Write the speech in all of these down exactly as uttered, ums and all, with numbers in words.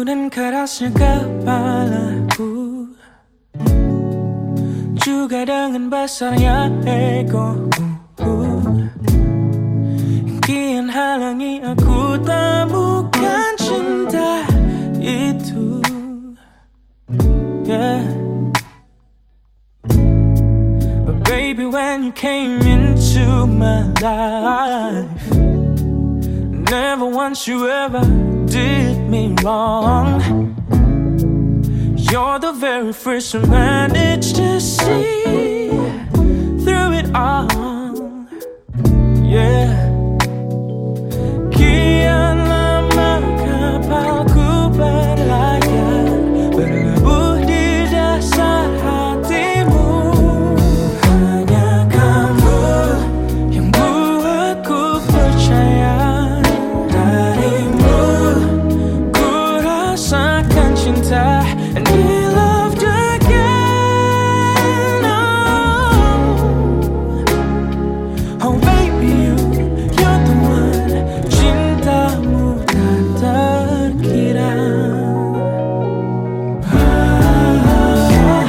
dan kerasnya kepalaku, juga dengan besarnya egoku, kian halangi aku temukan cinta itu. Yeah. But baby, when you came into my life, never once you ever did me wrong. You're the very first I managed to see through it all. Yeah. Kian lama kapalku berlayar, berlabuh di dasar hatimu. Hanya kamu yang buatku percaya. Darimu ku rasakan cinta, and be loved again. Oh, oh baby, you, you're the one. Cintamu tak terkira. Ah,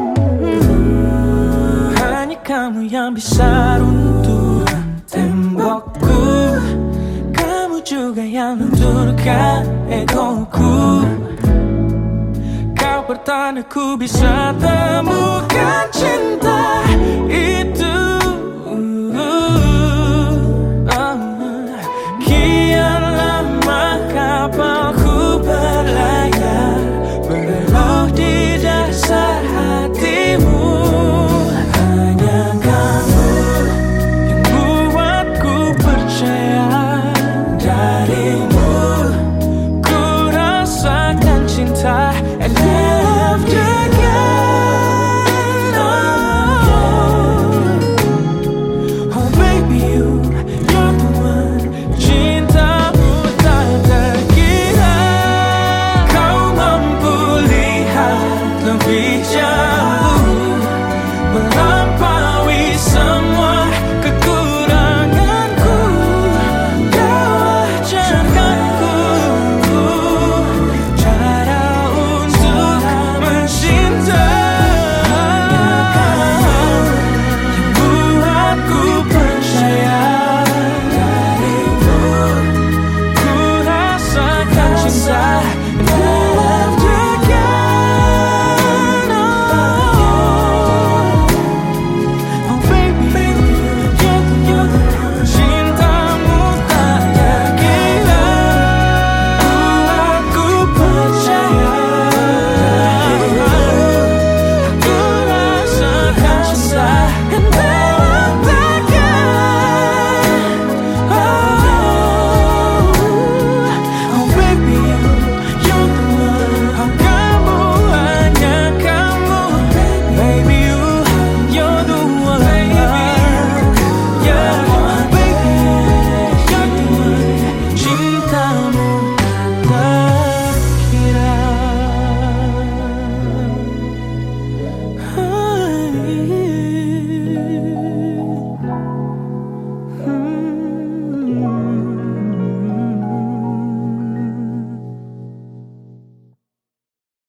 mm, hanya kamu yang bisa runtuhkan tembokku. Kamu juga yang lunturkan egoku. Kau bertanda ku bisa temukan cinta.